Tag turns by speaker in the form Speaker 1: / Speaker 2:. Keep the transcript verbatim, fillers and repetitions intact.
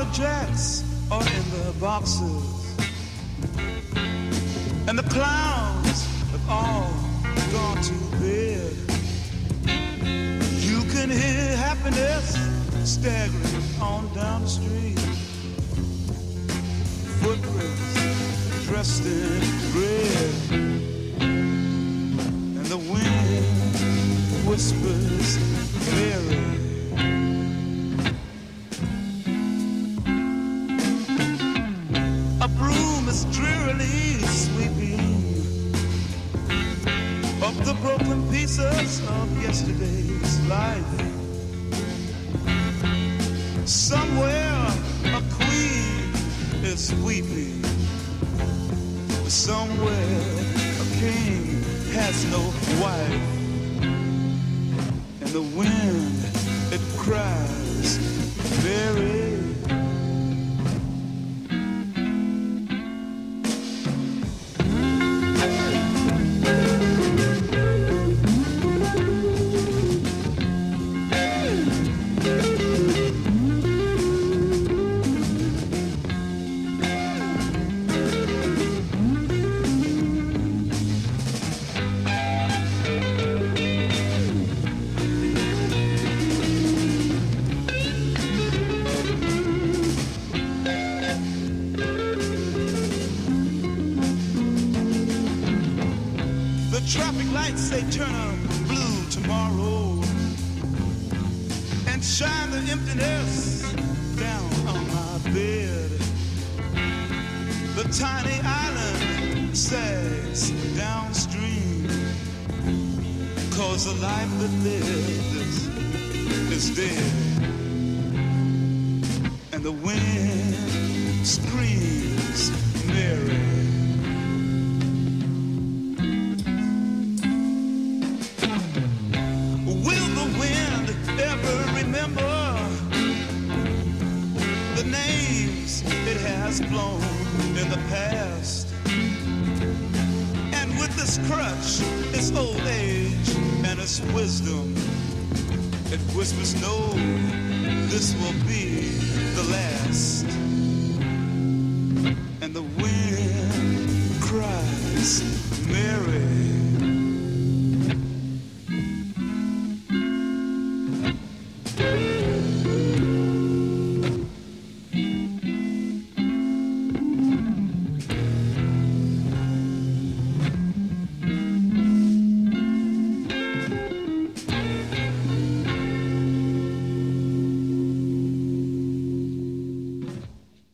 Speaker 1: jacks are in the boxes, and the clowns have all gone to bed. You can hear happiness staggering on down the street. Footprints dressed in red, and the wind whispers Mary. A broom is drearily sweeping up the broken pieces of yesterday's life. Somewhere a queen is weeping. Somewhere a king has no wife. And the wind, it cries very. Traffic lights, they turn up blue tomorrow and shine the emptiness down on my bed. The tiny island sags downstream, 'cause the life that lived is, is dead. And the wind screams Mary. It has blown in the past, and with this crutch, its old age and its wisdom, it whispers, no, this will be the last. And the wind cries Mary.